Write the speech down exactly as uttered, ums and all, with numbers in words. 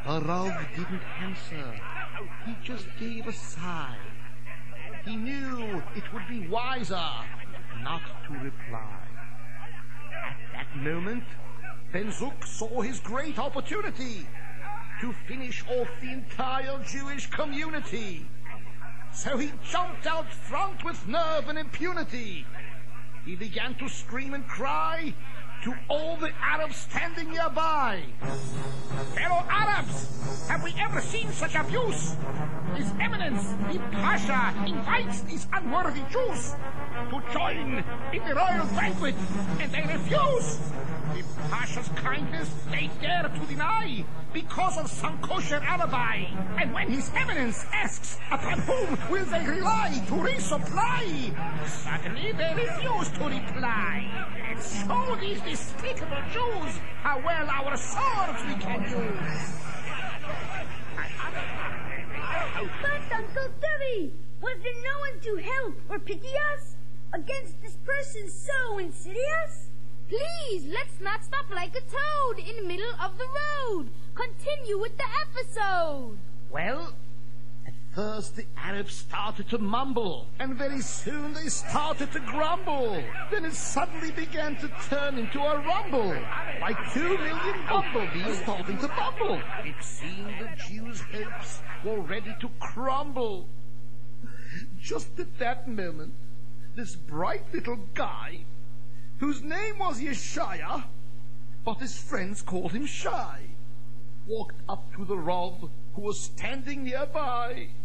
Rav didn't answer. He just gave a sigh. He knew it would be wiser not to reply. At that moment, Ben Zuk saw his great opportunity to finish off the entire Jewish community. So he jumped out front with nerve and impunity. He began to scream and cry to all the Arabs standing nearby. Fellow Arabs, have we ever seen such abuse? His Eminence, the Pasha, invites these unworthy Jews to join in the royal banquet, and they refuse. The Pasha's kindness they dare to deny because of some kosher alibi. And when His Eminence asks upon whom will they rely to resupply, suddenly they refuse to reply. And show these despicable Jews how well our swords we can use. But, Uncle Dewey, was there no one to help or pity us against this person so insidious? Please, let's not stop like a toad in the middle of the road. Continue with the episode. Well, at first the Arabs started to mumble, and very soon they started to grumble. Then it suddenly began to turn into a rumble, like two million bumblebees starting to bumble. It seemed the Jews' hopes were ready to crumble. Just at that moment, this bright little guy, whose name was Yeshaya, but his friends called him Shy, walked up to the Rav, who was standing nearby.